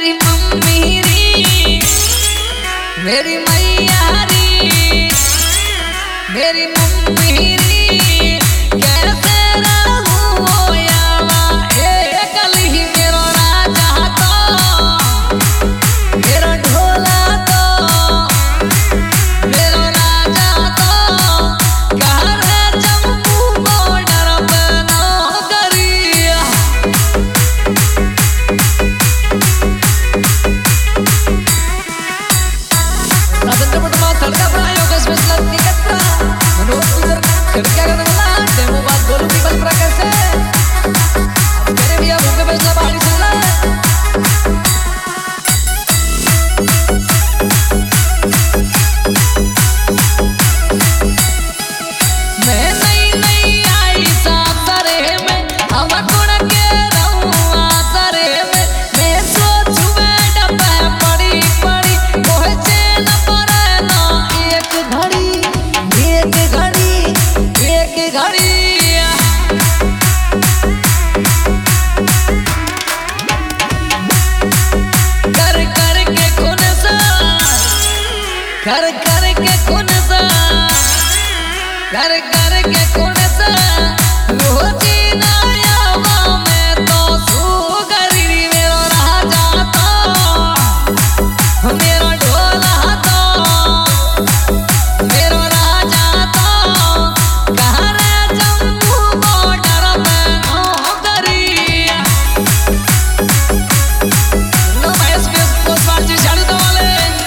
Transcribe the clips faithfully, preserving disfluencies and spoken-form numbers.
मेरी मम्मी री, मेरी मैया री, मेरी मम्मी री, कैसे रहूं यावा एक ही मेरो राजा तो, मेरो ढोला तो, मेरो राजा तो, घर जम्मू बॉर्डर पे नौकरिया। राजेंद्र पटमा सड़का पर आयो के स्पेशल टिकट पर मनोज गुजर क्या करने वाला डेमो बात गोलू पीपल पर कैसे अब तेरे भैया भूखे बैठना बाहरी सुन ले। मैं नई नई आई सासरे में अब गुण के रहूं आसरे में, मैं सोचूं बेटा पे पड़ी पड़ी पहुंचे न पड़े ना एक घड़ी एक घड़ी एक घड़ी। कर कर के खून सा, कर कर के खून सा, कर कर के खून सा, रोजी ना आवा मैं तो सुगरी मेरो राजा तो, मेरो ढोला तो, मेरो राजा तो, घर जम्मू बॉर्डर पे नौकरिया। लो महेश बेस कोसवाल जी झाड़ू दो वाले।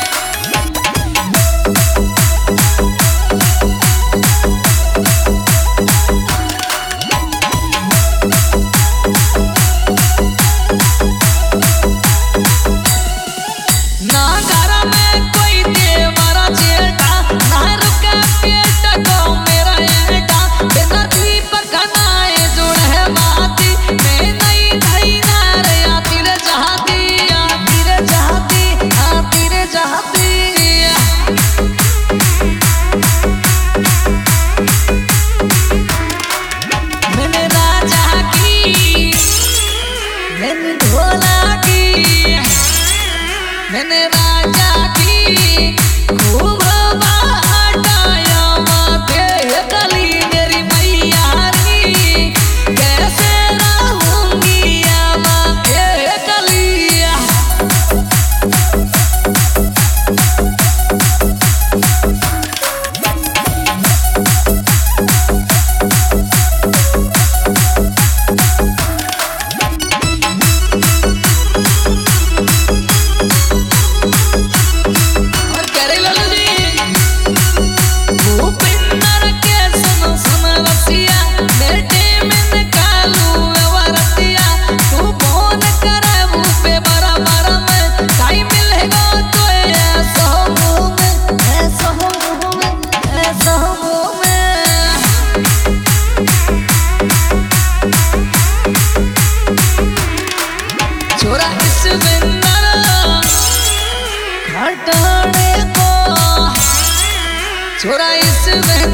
ना घर में कोई देवरा जेठा, ना रुके पेट को मेरा एटा, बिना दीपक नाए जुड़ है बाती, मैं नहीं धई ना रे आती रे चाहती, आती रे चाहती, आती रे चाहती। मैंने राजा की, मैंने ढोला की, मैंने राजा की खूब बाटाया माथे कली मेरी मैया री, कैसे रहूंगी आमा एक कलिया। और कह रही लालू जी, भूपिंदर के सुनो सुन रसिया, बेटे में निकालू वरतिया, तू फोन करे मुँह पे बराबर में, टाइम मिलेगा तो ऐसा हो में, ऐसा हो में, ऐसा हो में। छोरा इस बिंदर हटाने को, छोरा इस